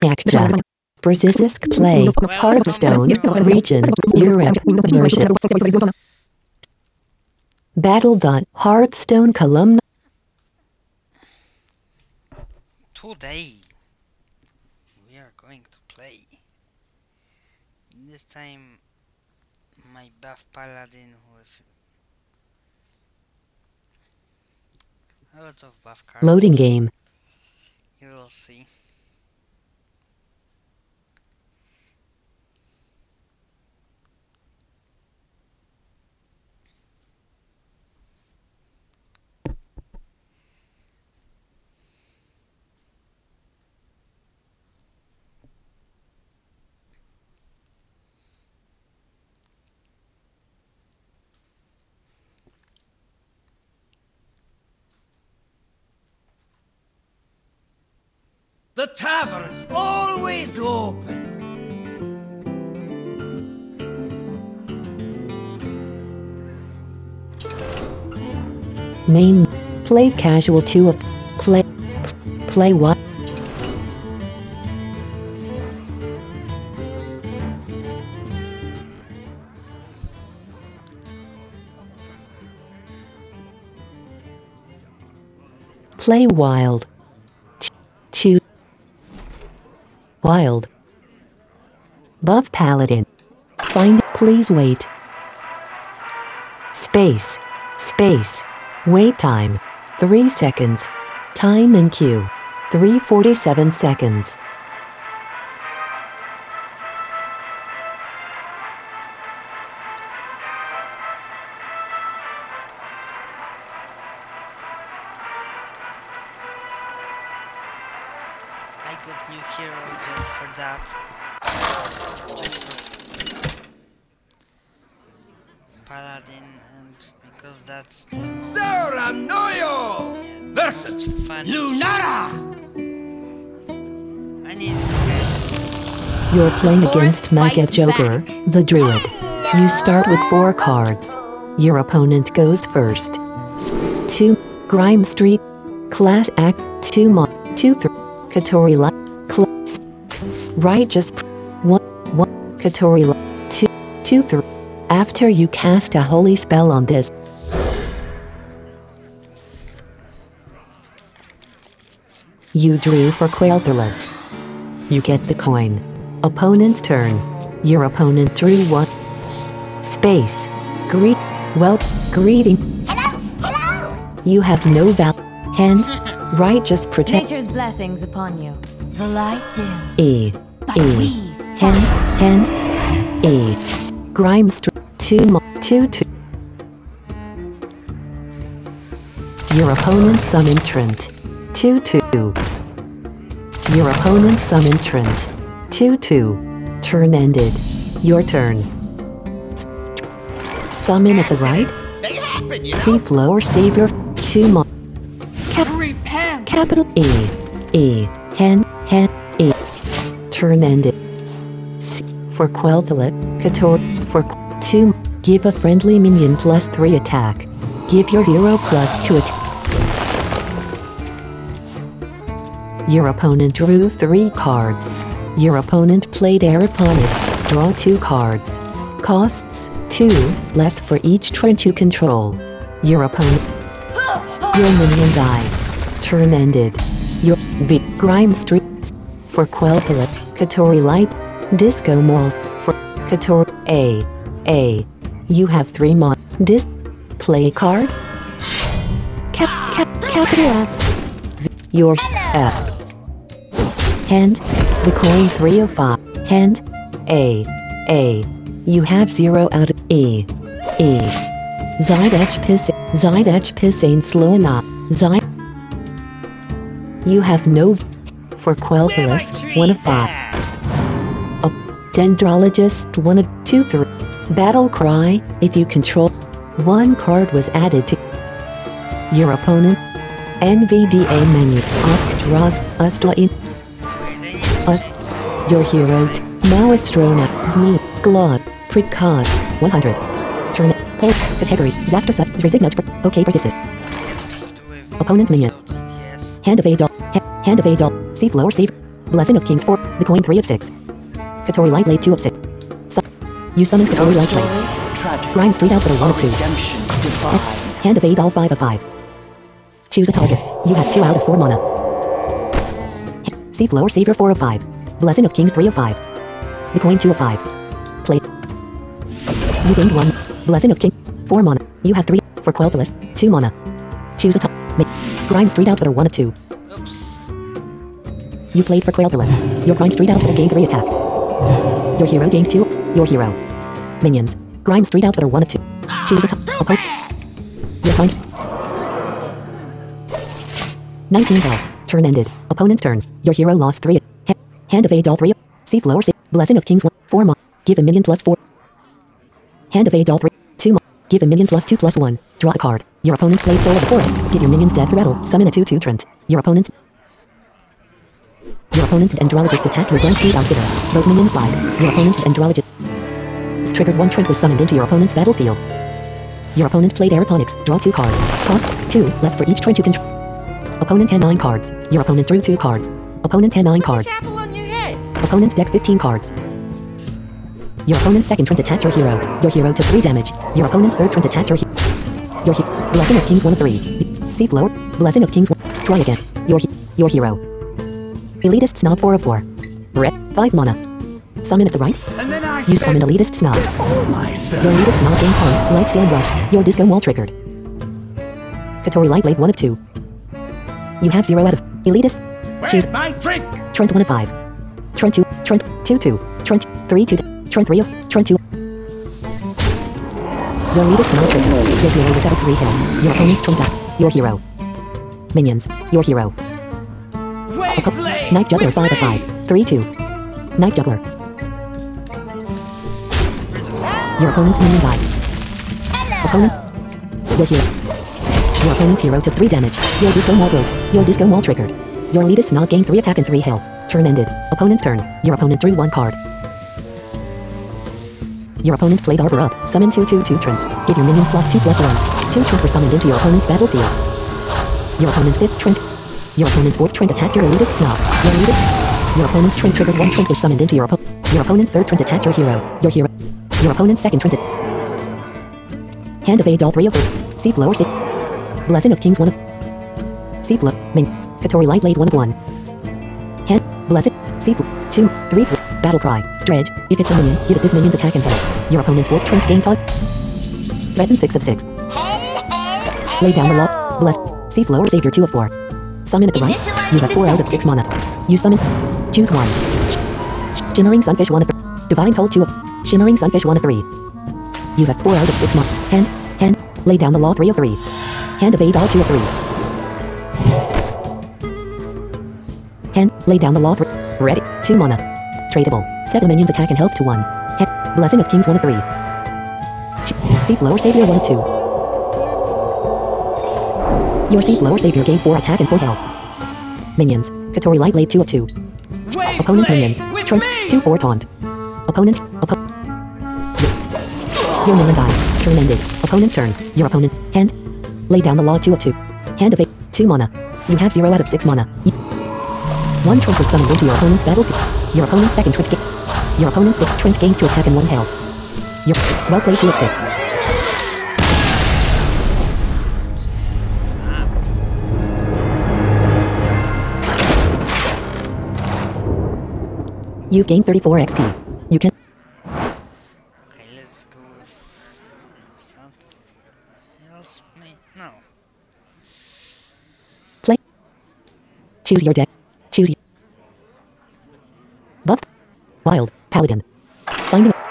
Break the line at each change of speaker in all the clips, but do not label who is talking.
Actia. Brzezisk Play. Hearthstone. Region. Europe. Version. Battle. Hearthstone column.
Today we are going to play. This time my buff paladin with a lot of buff cards.
Loading game.
You will see.
The tavern's always open.
Main. Play casual 2 of. Play what? Play wild. Choose wild. Buff paladin. Find. Please wait. Space. Space. Wait time. 3 seconds. Time in queue. 3:47 seconds.
I got new hero just for that. Just for paladin, and because that's the most
Seranoyo versus
fun.
Lunara.
I need
You're playing against Mega Joker, the Druid. You start with 4 cards. Your opponent goes first. 2. Grime Street. Class Act. 2 Mon. 2 3. Katori Light. Class. Righteous. 1 1. Katori Light. 2 2 3. After you cast a holy spell on this, you drew for Quel'Thalas. You get the coin. Opponent's turn. Your opponent drew 1. Space. Greeting.
Hello?
You have no hand. Righteous protect.
Nature's blessings upon you. The light dims.
E.
But
E.
we
Hand. E. Grime Street. 2 2. Your opponent's summon Trent. 2 2. Your opponent's summon Trent. 2 2. Turn ended. Your turn. Summon at the right.
They happen, you know.
See floor savior. 2 Mon.
repent.
Capital E. Hand. E. Turn ended. C. For Quel'Thalas. Kator. For 2. Give a friendly minion +3 attack. Give your hero +2 attack. Your opponent drew 3 cards. Your opponent played Aeroponics. Draw 2 cards. Costs 2 less for each Trent you control. Your opponent. Your minion died. Turn ended. Your Grime Street. For Quel'Thalas. Katori Light. Disco Mall. For Katori A. You have 3 mod. Play a card. Capital F. Your F. Hand. The coin 3 of 5. Hand. A. You have 0 out of E. Zydech Piss ain't slow enough. You have no. For Quel'Thalas. 1 of 5. A Dendrologist. 1 of 2 3. Battle Cry. If you control. 1 card was added to your opponent. NVDA menu. Octraz. Ustrain. Your hero. Maestrona. Zmi. Glod. Precause. 100. Turn. Pull. Category. Zastrasa. Resignat. OK. Persistent. Opponent minion.
yes.
Hand of Adol. Hand of Adol. See floor save. Blessing of Kings 4. The coin 3 of 6. Katori Light Blade 2 of 6. You summon Katori Light Blade.
Tragic.
Grind Street Outfitter 1 of 2.
Redemption divine.
Hand of 8 all 5 of 5. Choose a target. You have 2 out of 4 mana. Seafloor Savior 4 of 5. Blessing of Kings 3 of 5. The coin 2 of 5. Play. You gained 1. Blessing of King 4 mana. You have 3 for Quel'Thalas 2 mana. Choose a target. Grind Street Outfitter 1 of 2.
Oops.
You played for Quel'Thalas. Your Grind Street Outfitter gained 3 attack. Your hero gained 2. Your hero. Minions. Grind Street Outfitter 1 of 2. Choose a target. Your Grind. 19 health. Turn ended. Opponent's turn. Your hero lost 3. Hand of Age all 3. Seafloor. Blessing of Kings 1. 4 mana. Give a minion plus 4. Hand of Age all 3. 2 mana. Give a minion plus 2 plus 1. Draw a card. Your opponent plays Soul of the Forest. Give your minions Death Rattle. Summon a 2/2 Trent. Your opponent's Andrologist attacked your Grind Street Outfitter. Both minions died. Your opponent's Andrologist triggered 1 Trent was summoned into your opponent's battlefield. Your opponent played Aeroponics. Draw 2 cards. Costs 2 less for each Trent you control. Opponent had 9 cards. Your opponent drew 2 cards. Opponent had 9 cards.
Apple on your head.
Opponent's deck 15 cards. Your opponent's second Trent attacked your hero. Your hero took 3 damage. Your opponent's third Trent attacked your hero. Blessing of Kings 1 of 3. Seafloor. Blessing of Kings 1. Try again. Your hero. Elitist Snob 4 of 4. Red 5 mana. Summon at the right.
And then I
You summoned Elitist Snob.
Myself.
Your Elitist Snob gained taunt. Light Scan Rush. Your Disco Wall triggered. Katori Light Blade 1 of 2. You have 0 out of Elitist. Choose
Where's my drink?
Trent 1 of 5. Trent 2. Trent 2 2. Trent 3 2. Trent 3 of Trent 2. Your lead is Snob triggered. Your hero without 3 hit. Your opponent's Trent attack. Your hero. Minions. Your hero. Night Juggler 5 of 5. 3 2. Night Juggler. Your opponent's minion died. Opponent. Your hero. Your opponent's hero took 3 damage. Your Disco Wall broke. Your Disco Wall triggered. Your lead is Snog gained 3 attack and 3 health. Turn ended. Opponent's turn. Your opponent drew 1 card. Your opponent played Arbor Up. Summon 2/2 Trents. Give your minions plus 2 plus 1. 2 Trent were summoned into your opponent's battlefield. Your opponent's 5th Trent. Your opponent's 4th Trent attacked your elitist Snob. Your opponent's Trent triggered 1 Trent was summoned into your opponent. Your opponent's 3rd Trent attacked your hero. Your opponent's 2nd Trent. Hand of Age all 3 of 4. Seafloor 6. Blessing of Kings 1 of. Seafloor. Ming. Katori Light Blade 1 of 1. Hand. Blessing. Seafloor. 2, 3, 4. Battle Cry. Dredge. If it's a minion, give it this minion's attack and health. Your opponent's 4th Trent gained taunt. Threaten 6 of 6. Lay down the law. Bless. Seafloor Savior 2 of 4. Summon at the right. You have 4 out of 6 mana. You summon. Choose 1. Shimmering Sunfish 1 of 3. Divine Toll 2 of. Shimmering Sunfish 1 of 3. You have 4 out of 6 mana. Hand. Lay down the law 3 of 3. Hand of Aid all 2 of 3. Hand. Lay down the law 3. Ready. 2 mana. Tradable. Set the minion's attack and health to 1. Blessing of Kings 1 of 3. Seafloor Savior 1 of 2. Your Seafloor Savior gained 4 attack and 4 health. Minions. Katori Light Blade 2 of 2. Opponent's minions. Trent 2/4 taunt. Opponent. Your minion died. Turn ended. Opponent's turn. Your opponent. Hand. Lay down the law 2 of 2. Hand of 8. 2 mana. You have 0 out of 6 mana. 1 Trent was summoned into your opponent's battlefield. Your opponent's 2nd Trent gained. Your opponent's 6th Trent gained 2 attack and 1 health. Your well played 2 of 6. You've gained 34 XP. You can.
Okay, let's go with something else. No.
Play. Choose your deck. Choose your. Buff. Wild. Paladin. Find an.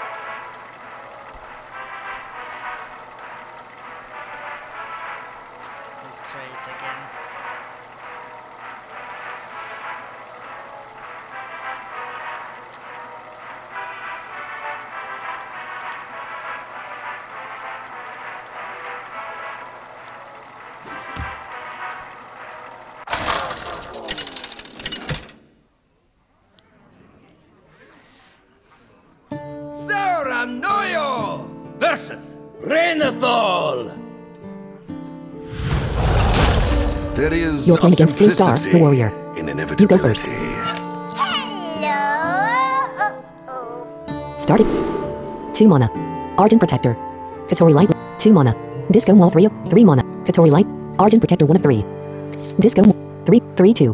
Let's try it again.
Zoranoyo versus Renathal.
There is
You're playing against Blue Star, the warrior.
in
You go first.
inevitability.
Started. 2 mana. Argent Protector. Katori Light. 2 mana. Disco Wall 3 of 3 mana. Katori Light. Argent Protector 1 of 3. Disco 3 3 2.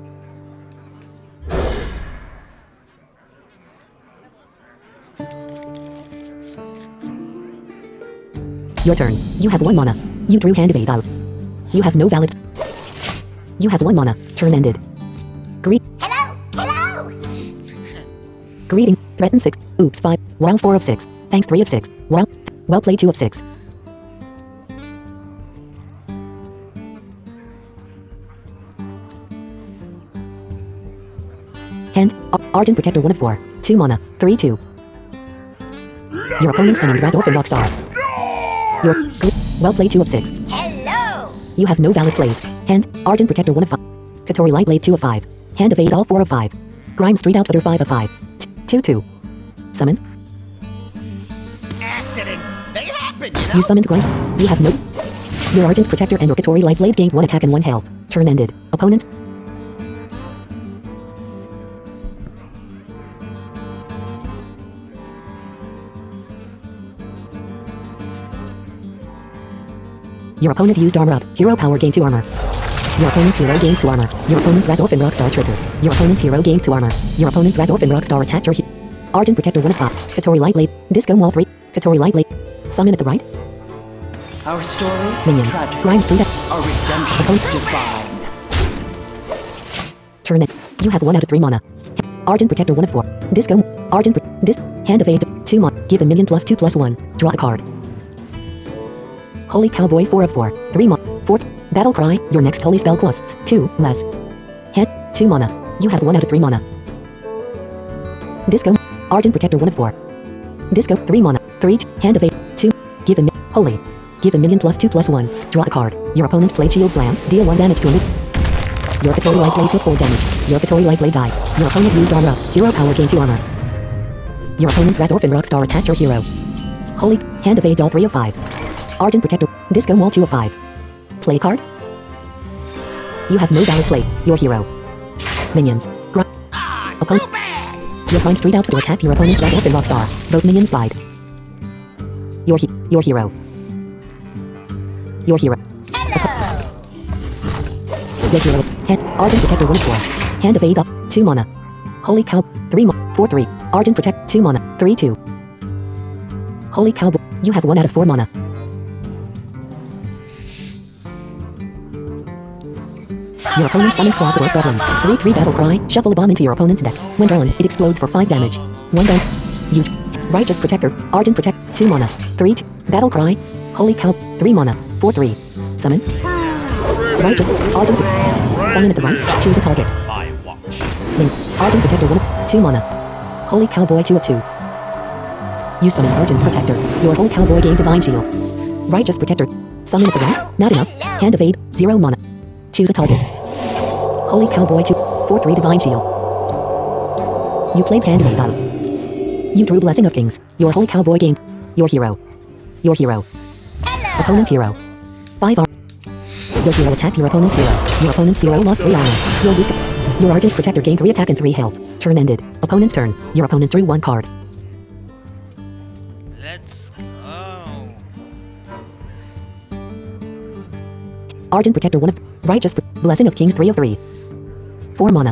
Your turn. You have 1 mana. You drew Hand of 8 out. You have no valid. You have 1 mana. Turn ended.
Hello!
Greeting. Threaten 6. Oops 5. Wow 4 of 6. Thanks 3 of 6. Wow. Well played 2 of 6. Hand. Argent Protector 1 of 4. 2 mana. 3 2. Your opponent summoned Razorfin Rockstar. Well played 2 of 6.
Hello!
You have no valid plays. Hand. Argent Protector 1 of 5. Katori Light Blade 2 of 5. Hand of 8 all 4 of 5. Grime Street Outfitter 5 of 5. 2 2. Summon.
Accidents. They happen, you know.
You summoned Grunt. You have no. Your Argent Protector and your Katori Light Blade gained 1 attack and 1 health. Turn ended. Opponent. Your opponent used armor up. Hero power gained 2 armor. Your opponent's hero gained 2 armor. Your opponent's Razorfin Rockstar triggered. Your opponent's hero gained 2 armor. Your opponent's Razorfin Rockstar attacked your Argent Protector 1 of 5. Katori Light Blade. Disco Wall 3. Katori Light Blade. Summon at the right.
Our story,
Minions.
tragic.
Grime Street up.
Our redemption, divine.
Turn it. You have 1 out of 3 mana. Argent Protector 1 of 4. Disco. Argent. Hand of 8. 2 mana. Give a minion +2/+1. Draw a card. Holy Cowboy 4 of 4. 3 mana. 4th. Battle Cry. Your next holy spell costs 2 less. Hand. 2 mana. You have 1 out of 3 mana. Disco. Argent Protector 1 of 4. Disco. 3 mana. 3. Hand of 8. 2. Give a holy. Give a minion +2/+1. Draw a card. Your opponent played Shield Slam. Deal 1 damage to him. Your Katori Light Blade took 4 damage. Your Katori Light Blade died. Your opponent used armor up. Hero power gained 2 armor. Your opponent's Razorfin Rockstar attacked your hero. Holy. Hand of 8 all 3 of 5. Argent Protector. Disco Wall 2 of 5. Play card. You have no valid play. Your hero. Minions. Opponent. Your Grime Street Outfitter attacked your opponent's Razorfin Rockstar. Both minions died. Your hero. Your hero. Your hero. Hand. Argent Protector 1 of 4. Hand of 8 up. 2 mana. Holy Cow. 3 mana. 4 3. Argent Protect. 2 mana. 3 2. Holy Cowboy. You have 1 out of 4 mana. Your opponent summons Cooperative Problem. 3/3 Battle Cry. Shuffle a bomb into your opponent's deck. When drawn, it explodes for 5 damage. 1 damage. You. Righteous Protector. Argent Protect. 2 mana. 3 2. Battle Cry. Holy Cow. 3 mana. 4 3. Summon. Righteous. Argent. Summon at the right. Choose a target. Link. Argent Protector 1. 2 mana. Holy Cowboy 2 of 2. You summon Argent Protector. Your whole Cowboy gained Divine Shield. Righteous Protector. Summon at the right. Not enough. Hand of 8. 0 mana. Choose a target. Holy Cowboy 2. 4 3 Divine Shield. You played Hand of 8 battle. You drew Blessing of Kings. Your Holy Cowboy gained. Your hero. Your hero. Opponent's hero. 5 armor. Your hero attacked your opponent's hero. Your opponent's hero lost 3 armor. Your Argent Protector gained 3 attack and 3 health. Turn ended. Opponent's turn. Your opponent drew 1 card.
Let's go.
Argent Protector 1 of Righteous Blessing of Kings 3 of 3. 4 mana.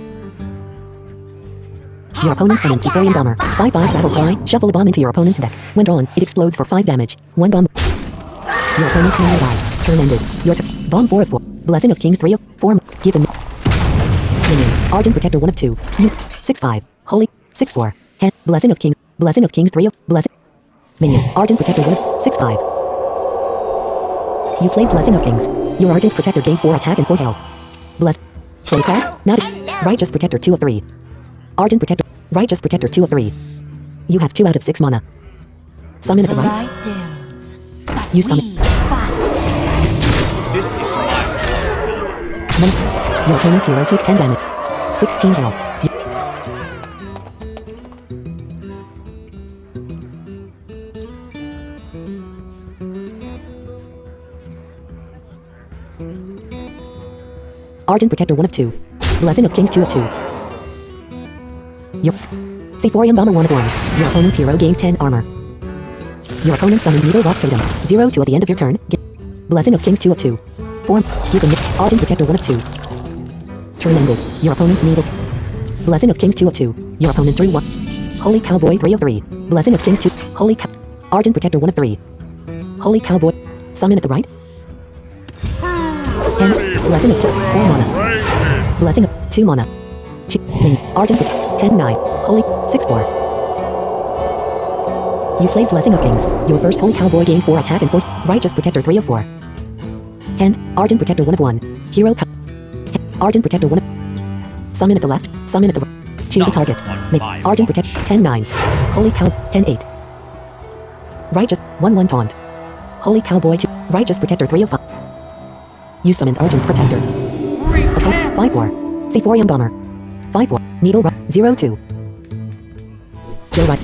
Your opponent summons Sephirian Bomber. 5/5 Battle Cry. Shuffle a bomb into your opponent's deck. When drawn, it explodes for 5 damage. 1 bomb. Your opponent's minion died. Turn ended. Your bomb 4 of 4. Blessing of Kings 3 of 4. Give him minion. Argent Protector 1 of 2. You 6/5. Holy 6/4. Hand. Blessing of Kings. Blessing of Kings 3 of Blessing. Minion. Argent Protector 1 of 6/5. You played Blessing of Kings. Your Argent Protector gained 4 attack and 4 health. Bless. Play card. Not. Righteous Protector 2 of 3. Argent Protector. Righteous Protector 2 of 3. You have 2 out of 6 mana. Summon at the right.
Light dims. But
You summon.
we fight.
This is my
Mana. Your opponent's hero took 10 damage. 16 health. Argent Protector 1 of 2. Blessing of Kings 2 of 2. Your Sephorium Bomber 1 of 1. Your opponent's hero gained 10 armor. Your opponent summoned Needle Rock Totem. 0-2 at the end of your turn. Blessing of Kings 2 of 2. Form. Give a Argent Protector 1 of 2. Turn ended. Your opponent's Needle. Blessing of Kings 2 of 2. Your opponent drew 1. Holy Cowboy 3 of 3. Blessing of Kings 2. Holy Cow. Argent Protector 1 of 3. Holy Cowboy. Summon at the right. And Blessing of 4 mana. Blessing of 2 mana. Argent 10-9. Holy 6-4. You played Blessing of Kings. Your first Holy Cowboy gained 4 attack and 4. Righteous Protector 3 of 4. Hand. Argent Protector 1 of 1. Hero power. Argent Protector 1 of. Summon at the left. Summon at the right. Choose a target. Make Argent Protect 10-9. Holy Cow 10-8. Righteous 1-1 taunt. Holy Cowboy 2. Righteous Protector 3 of 5. You summoned Argent Protector. 5-4. Sephorium Bomber. 5-4. Needle Rock 0-2. Go right.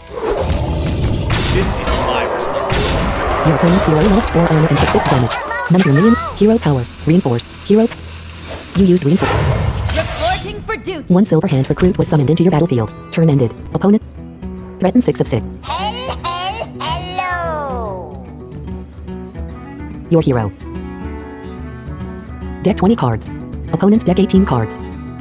This is my responsibility.
Your opponent's hero lost 4 armor and took 6 damage. None of your minion. Hero power. Reinforced. Hero. You used reinforced.
Reporting for duty.
1 silver hand recruit was summoned into your battlefield. Turn ended. Opponent. Threaten 6 of 6.
Hello.
Your hero. Deck 20 cards. Opponent's deck 18 cards.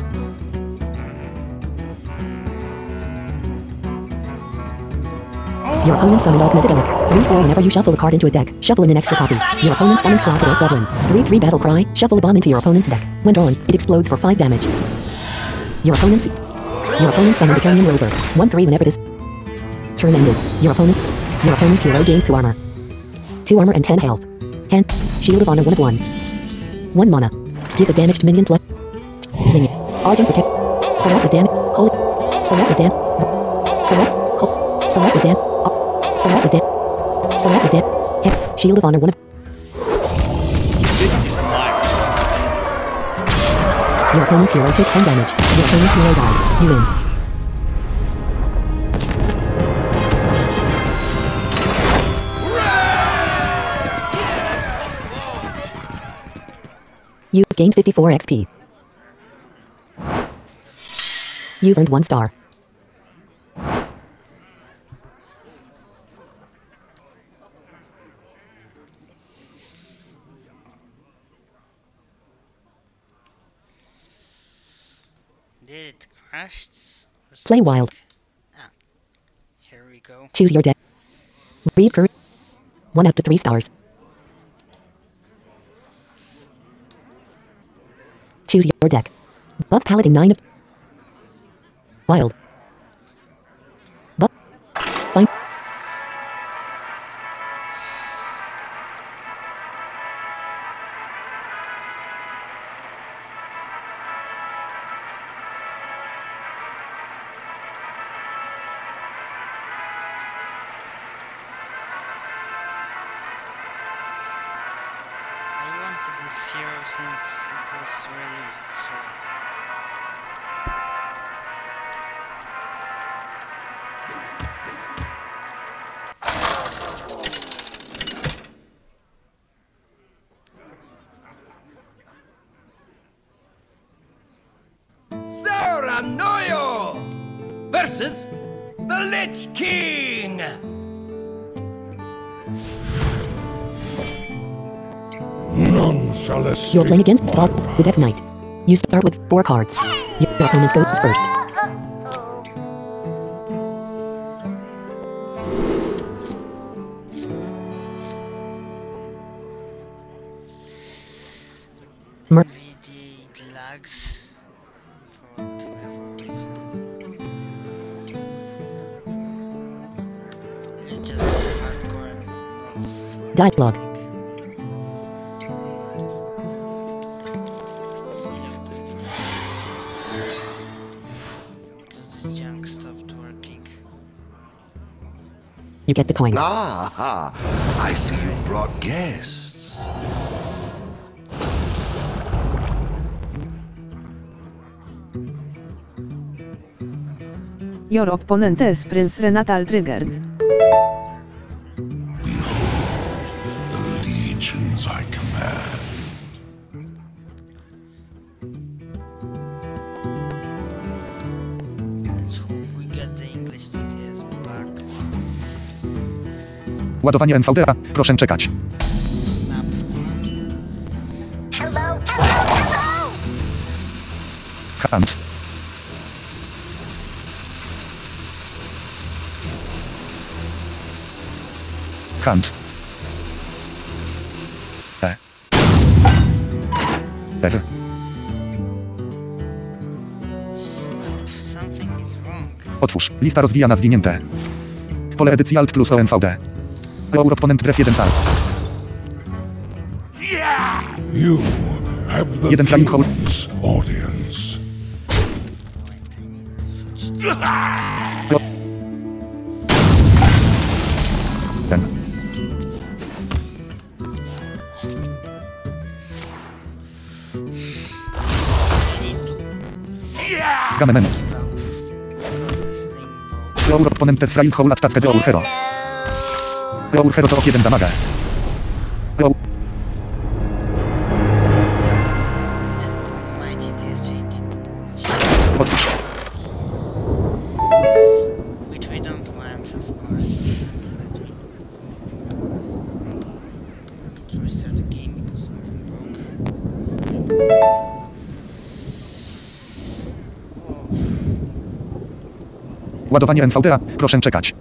Your opponent summoned Augmented Elec. 3-4 whenever you shuffle a card into a deck. Shuffle in an extra copy. Your opponent summons Clockwork Goblin. 3-3 Battle Cry. Shuffle a bomb into your opponent's deck. When drawn, it explodes for 5 damage. Your opponent summoned Eternian Rover. 1-3 whenever this turn ended. Your opponent's hero gained 2 armor. 2 armor and 10 health. Hand. Shield of Honor 1 of 1. 1 mana. Give a damaged minion plus. Minion. Argent Protect. Select the damage. Holy. Select the damage. Select. Select the damage. Select the damage. Select the damage. Hand. Shield of Honor 1 of.
This is my responsibility.
Your opponent's hero took 10 damage. Your opponent's hero died. You win. You've gained 54 XP. You've earned 1 star.
Did it crash?
Play wild.
Ah, here we go.
Choose your deck. Reoccur. 1 out of 3 stars. Choose your deck. Buff Paladin 9 of. Wild. Buff. Fine.
I wanted this hero since it was released, so
Saranoyo versus the Lich King.
None shall escape.
You're playing against Bob, the Death Knight. You start with 4 cards. Your opponent goes first. Mer-
NVIDIA lags for whatever reason. It just hardcore and not slow.
Dialogue.
Because this junk stopped working.
You get the coin.
Ah, I see you brought guests.
Your opponent is Prince Renatal triggered.
The legions I command.
Let's hope we get the
Ładowanie NVDA. Proszę czekać. Hunt. Hunt. E. R.
Something is wrong.
Otwórz. Lista rozwijana zwinięte. Pole edycji Alt plus ONVD. Europonent Ref 1 cal.
You have the
Jeden flying hole.
king's audience.
Wait, I need to switch to
Ten.
I need to
Game menu.
give up because this thing broke.
Europonent test flying hole attached to our hero. Our hero to ok 1 damage.
And my DT is changing to Polish.
Otwórz.
Which we don't want, of course. Let me to restart the game because something broke.
Ładowanie NVDA. Proszę czekać.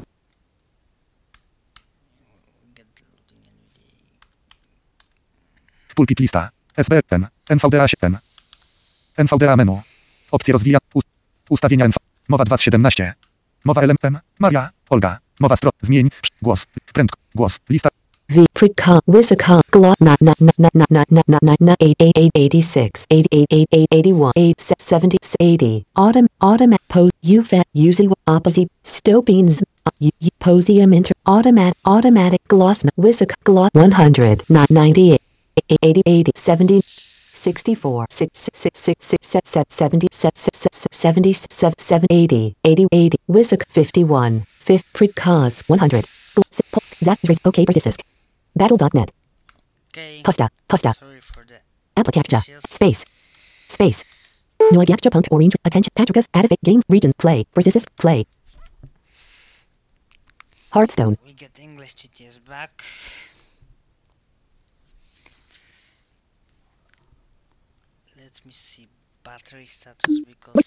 Get loading NVDA.
Pulpit lista. SBM. NVDA 7. NVDA menu. Opcje rozwija. Ustawienia Mowa 2 z 17. Mowa LMM. Maria. Olga. Mowa stro. Zmień. Głos. Prędko. Głos. Lista.
V Pritcom Wisaka Glot na 86 88 70 80 automat pose UFET using opposite stopines posium inter automatic gloss Wisaka Glot 100 98 80 80 70 64 70 80 80 Wisaka 51 5th Pritcos 100 Zastris OK Persistisk Battle.net.
Okay.
Pasta.
Sorry for that.
Applicacta.
Yes.
Space. Noigacta punct orange. Attention. Patricus. Adific. Game. Region. Play. Persistis. Play. Hearthstone.
We get English GTS back. Let me see battery status because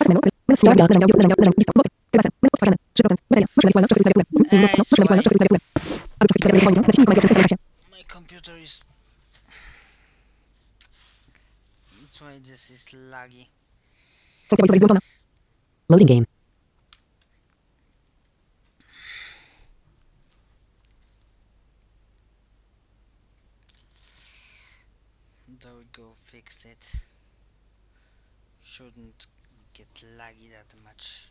my computer is. That's why this is laggy.
Loading game.
There we go, fixed it. Shouldn't get laggy that much.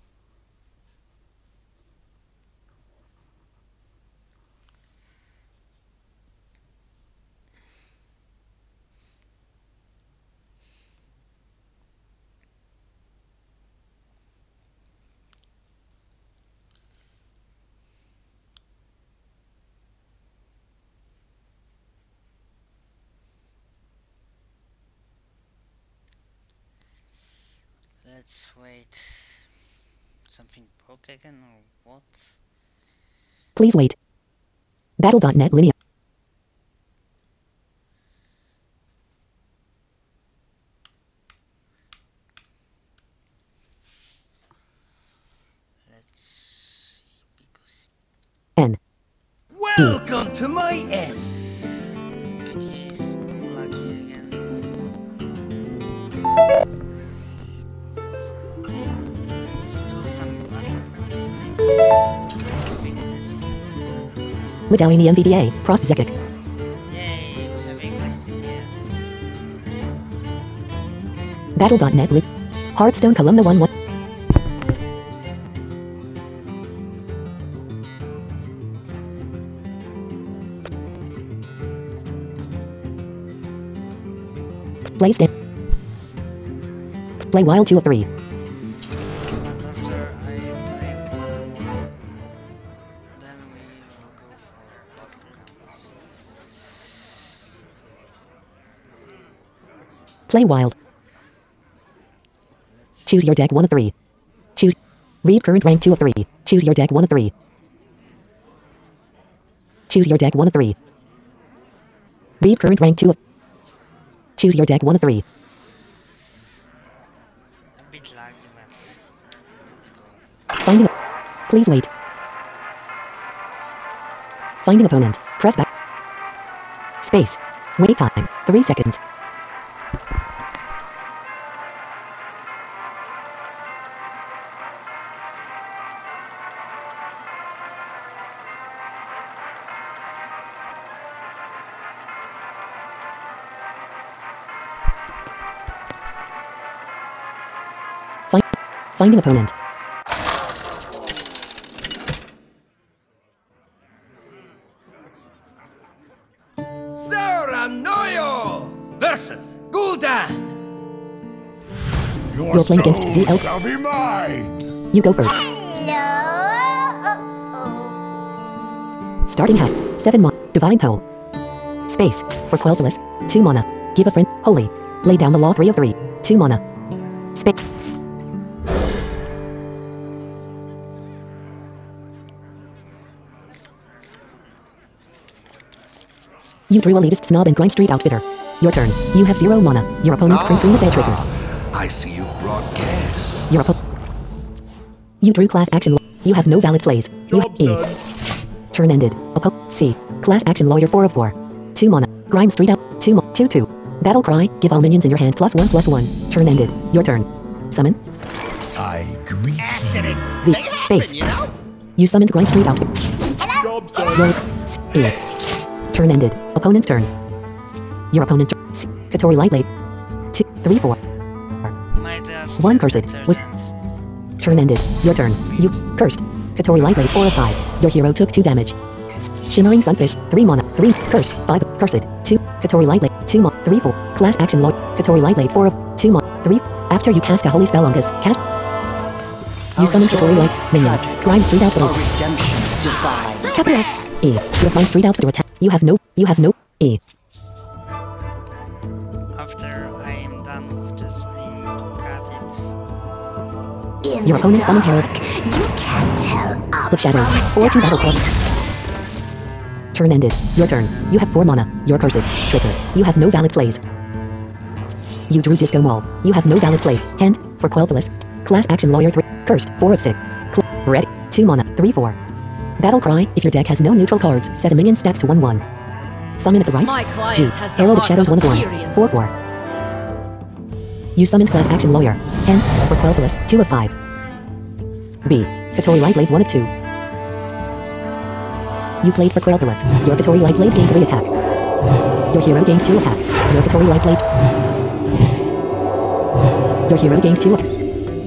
Let's wait. Something broke again or what?
Please wait. Battle.net Linea.
Let's see because
N.
Welcome to my end.
NVIDIA is lucky again. Let's do some battlements. Fix this.
Lithuania MVDA. Proszekic.
Yay, we have English DTS.
Battle.net Lit. Hearthstone Columna 1 1. Play stand. Play wild 2 of 3.
But after I play one, then we will go for battlegrounds.
Play wild. Choose your deck 1 of 3. Choose. Read current rank 2 of 3. Choose your deck 1 of 3. Choose your deck 1 of 3. Read current rank 2 of. Choose your deck 1 of 3.
A bit laggy, but let's go.
Finding. Please wait. Finding opponent. Press back. Space. Wait time. 3 seconds. Finding opponent.
Saranoyo versus Gul'dan.
You're playing against ZL.
Shall be mine.
You go first. Starting half. 7 mana. Divine Toll. Space. For Quel'Theless. 2 mana. Give a friend. Holy. Lay down the law 3 of 3. 2 mana. Space. You drew Elitist Snob and Grime Street Outfitter. Your turn. You have 0 mana. Your opponent's Princeling the Bear Trigger.
I see you've brought gas.
Your opponent. You drew Class Action. You have no valid plays. You have E. Turn ended. C. Class Action Lawyer 4 of 4. 2 mana. Grime Street Out. 2/2. Battle Cry. Give all minions in your hand +1/+1. Turn ended. Your turn. Summon.
I greet
V. Space. You summoned Grime Street Outfit. Roll. E. Turn ended. Opponent's turn. Your opponent. Katori Lightblade. 2, 3, 4.
My dad
1 cursed. With turn ended. Your turn. You cursed. Katori Lightblade 4 of 5. Your hero took 2 damage. Shimmering Sunfish 3 mana. 3 cursed. 5 cursed. 2 Katori Lightblade 2 mana. 3 4. Class Action Lord. Katori Lightblade 4 of 2 mana. 3. After you cast a holy spell on this, cast. You summon Katori Light minions. Grime Street Outfit.
Our redemption defied.
Capital F. E. Your Grime Street Outfit attack. You have no E.
After I am done with this, I need to cut it.
Your opponent summoned Herald.
You can't tell
of Shadows. 4/2 Battle Cry. Turn ended. Your turn. You have 4 mana. You're cursed. Trigger. You have no valid plays. You drew Disco Mall. You have no valid play. Hand. For Quel'Theless. Class Action Lawyer 3. Cursed. 4 of 6. Ready. 2 mana. 3/4. Battle Cry. If your deck has no neutral cards, set a minion stacks to 1/1. Summon at the right.
My client
G.
has the
Herald of
heart
Shadows
of
1 of 1.
Tyrion.
4/4. You summoned Class Action Lawyer. Hand. For Quel'Theless. 2 of 5. B. Katori Lightblade 1 of 2. You played for Quel'Theless. Your Katori Lightblade gained 3 attack. Your hero gained 2 attack. Your Katori Lightblade. Your hero gained 2 attack.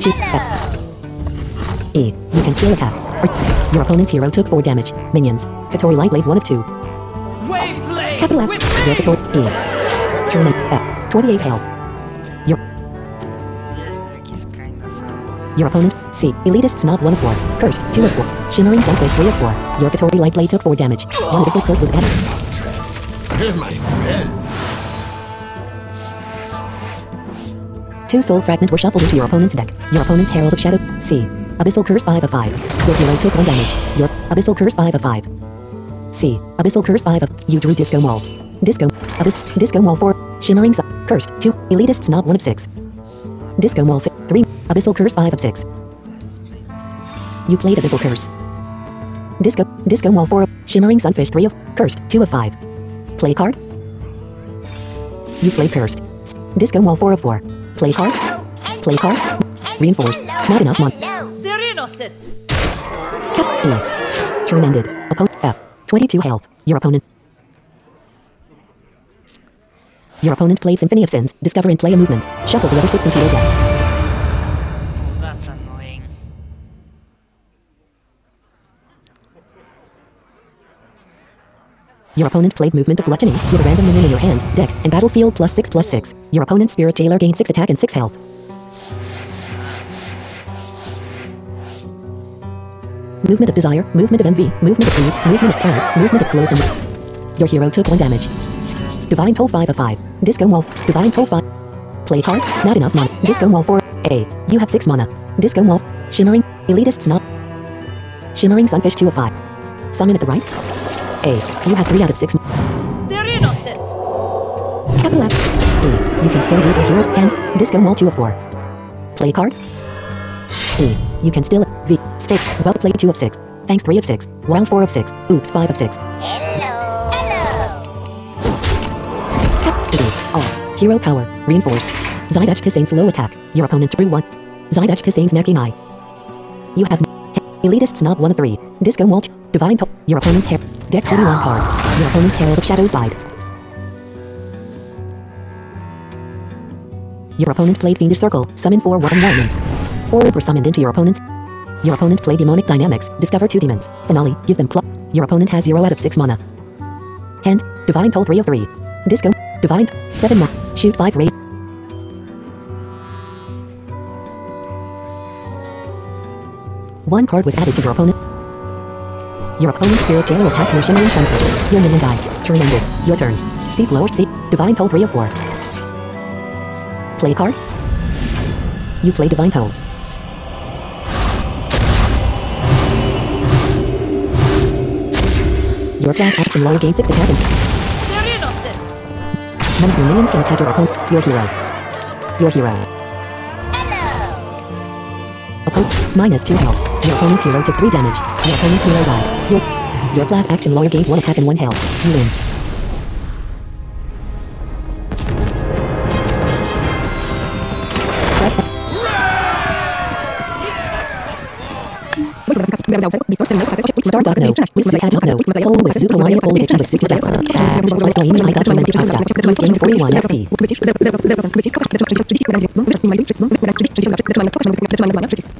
E. You can still attack. Your opponent's hero took 4 damage. Minions. Katori Lightblade 1 of 2. Capital F. Your Katori E. Turn F. 28 health. Your
This deck is kind of fun.
Your opponent, C. Elitist Snob 1 of 4. Cursed 2 of 4. Shimmering Sunfish 3 of 4. Your Katori Lightblade took 4 damage. 1 Abyssal Curse was added.
Hear my friends.
2 Soul Fragment were shuffled into your opponent's deck. Your opponent's Herald of Shadow, C. Abyssal Curse 5 of 5. Your hero took 1 damage. Your Abyssal Curse 5 of 5. C. Abyssal Curse 5 of. You drew Disco Mall. Disco Mall 4. Shimmering Sun. Cursed 2. Elitist Snob 1 of 6. Disco Mall 6. 3. Abyssal Curse 5 of 6. You played Abyssal Curse. Disco Mall 4. Shimmering Sunfish 3 of. Cursed 2 of 5. Play card. You played Cursed. Disco Mall 4 of 4. Play card. Play card. Reinforce. Not enough mon.
They're innocent.
Cap E. Turn ended. Opponent F. 22 health. Your opponent. Your opponent played Symphony of Sins. Discover and play a movement. Shuffle the other 6 into your deck.
Oh, that's annoying.
Your opponent played Movement of Gluttony with a random minion in your hand, deck, and battlefield +6/+6. Your opponent's Spirit Jailer gained 6 attack and 6 health. Movement of Desire, Movement of Envy, Movement of Greed, Movement of Pride, Movement of Sloth and... Your hero took 1 damage. Divine Toll 5 of 5. Disco Mall. Divine Toll 5. Play card. Not enough mana. Disco Mall 4. A. You have 6 mana. Disco Mall. Shimmering. Elitist Snob. Shimmering Sunfish 2 of 5. Summon at the right. A. You have 3 out of 6.
They're innocent.
Capital F. E. You can still use your hero and disco wall 2 of 4. Play card. E. You can still V. Spake. Well played 2 of 6. Thanks 3 of 6. Wow 4 of 6. Oops 5 of 6. Cap E. All. Hero power. Reinforce. Zydech Pissane's low attack. Your opponent drew 1. Zydech Pissane's necking eye. You have Elitist Snob 1 of 3. Disco Wall 2. Divine Top. Your opponent's hair. Deck 41 cards. Your opponent's Herald of Shadows died. Your opponent played Fiendish Circle. Summon 4 1/1 imps. 4 were summoned into your opponent's. Your opponent played Demonic Dynamics. Discover 2 demons. Finale. Give them plus. Your opponent has 0 out of 6 mana. Hand. Divine Toll 3 of 3. Disco. Divine. 7 more. Shoot 5 raise. One card was added to your opponent. Your opponent's Spirit Jailer attacked your Shimmering Sunfish. Your minion died. Turn ended. Your turn. Seek lower seek. Divine Toll 3 of 4. Play card. You play Divine Toll. Your class action lower gain 6 attack and
They're innocent.
none of your minions can attack your opponent. Your hero. Your hero. Opponent. -2 health. Your opponent's hero took 3 damage. Your opponent's hero died. Your class action lower gained 1 attack and 1 health. You win. Press Start Dogno. With Suka Dogno. Hold with Suka Wani Hold Diction with Suka Dogno. Plus Game I got Romantic Pasta. You gained 41 SP.